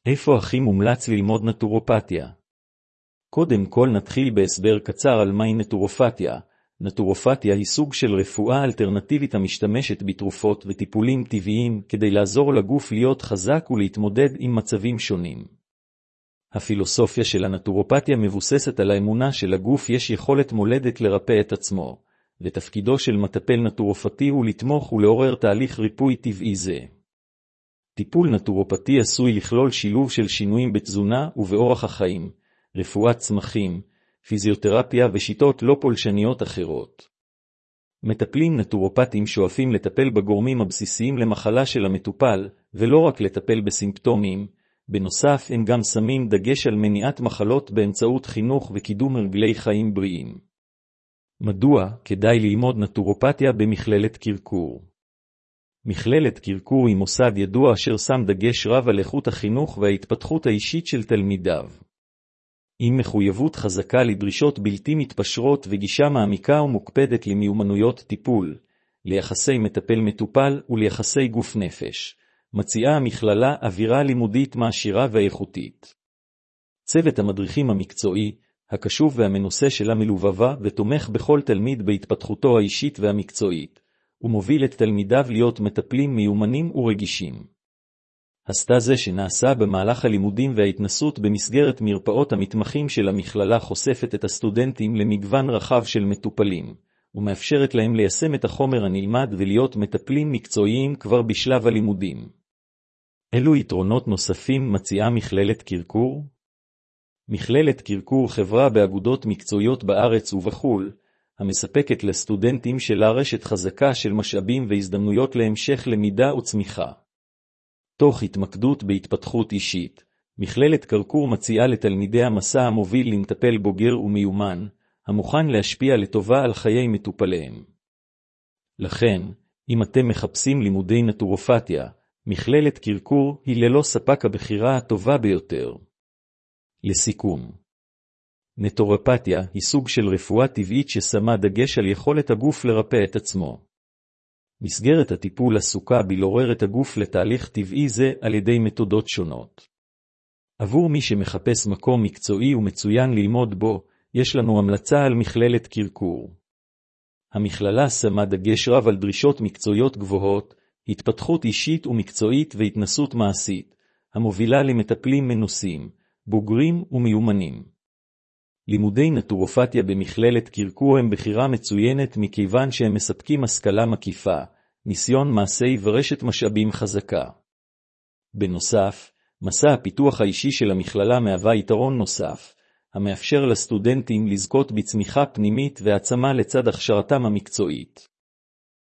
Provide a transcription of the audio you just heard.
איפה הכי מומלץ ללמוד נטורופתיה? קודם כל נתחיל בהסבר קצר על מהי נטורופתיה. נטורופתיה היא סוג של רפואה אלטרנטיבית המשתמשת בתרופות וטיפולים טבעיים כדי לעזור לגוף להיות חזק ולהתמודד עם מצבים שונים. הפילוסופיה של הנטורופתיה מבוססת על האמונה שלגוף יש יכולת מולדת לרפא את עצמו, ותפקידו של מטפל נטורופתי הוא לתמוך ולעורר תהליך ריפוי טבעי זה. טיפול נטורופתי עשוי לכלול שילוב של שינויים בתזונה ובאורח החיים, רפואת צמחים, פיזיותרפיה ושיטות לא פולשניות אחרות. מטפלים נטורופטים שואפים לטפל בגורמים הבסיסיים למחלה של המטופל, ולא רק לטפל בסימפטומים. בנוסף, הם גם שמים דגש על מניעת מחלות באמצעות חינוך וקידום הרגלי חיים בריאים. מדוע כדאי ללמוד נטורופתיה במכללת קרקור? מכללת קרקור היא מוסד ידוע אשר שם דגש רב על איכות החינוך וההתפתחות האישית של תלמידיו. עם מחויבות חזקה לדרישות בלתי מתפשרות וגישה מעמיקה ומוקפדת למיומנויות טיפול, ליחסי מטפל-מטופל וליחסי גוף-נפש, מציעה המכללה אווירה לימודית מעשירה ואיכותית. צוות המדריכים המקצועי, הקשוב והמנוסה שלה מלובבה ותומך בכל תלמיד בהתפתחותו האישית והמקצועית, ומוביל את תלמידיו להיות מטפלים מיומנים ורגישים. הסטאזה שנעשה במהלך הלימודים וההתנסות במסגרת מרפאות המתמחים של המכללה חושפת את הסטודנטים למגוון רחב של מטופלים, ומאפשרת להם ליישם את החומר הנלמד ולהיות מטפלים מקצועיים כבר בשלב הלימודים. אילו יתרונות נוספים מציעה מכללת קרקור? מכללת קרקור חברה באגודות מקצועיות בארץ ובחול, המספקת לסטודנטים שלה רשת חזקה של משאבים והזדמנויות להמשך למידה וצמיחה. תוך התמקדות בהתפתחות אישית, מכללת קרקור מציעה לתלמידי המסע המוביל למטפל בוגר ומיומן, המוכן להשפיע לטובה על חיי מטופליהם. לכן, אם אתם מחפשים לימודי נטורופתיה, מכללת קרקור היא ללא ספק הבחירה הטובה ביותר. לסיכום, נטורופתיה היא סוג של רפואה טבעית ששמה דגש על יכולת הגוף לרפא את עצמו. מסגרת הטיפול עסוקה בלעורר את הגוף לתהליך טבעי זה על ידי מתודות שונות. עבור מי שמחפש מקום מקצועי ומצוין ללמוד בו, יש לנו המלצה על מכללת קרקור. המכללה שמה דגש רב על דרישות מקצועיות גבוהות, התפתחות אישית ומקצועית והתנסות מעשית, המובילה למטפלים מנוסים, בוגרים ומיומנים. לימודי נטורופתיה במכללת קרקור הם בחירה מצוינת מכיוון שהם מספקים השכלה מקיפה, ניסיון מעשי ורשת משאבים חזקה. בנוסף, מסע הפיתוח האישי של המכללה מהווה יתרון נוסף, המאפשר לסטודנטים לזכות בצמיחה פנימית והעצמה לצד הכשרתם המקצועית.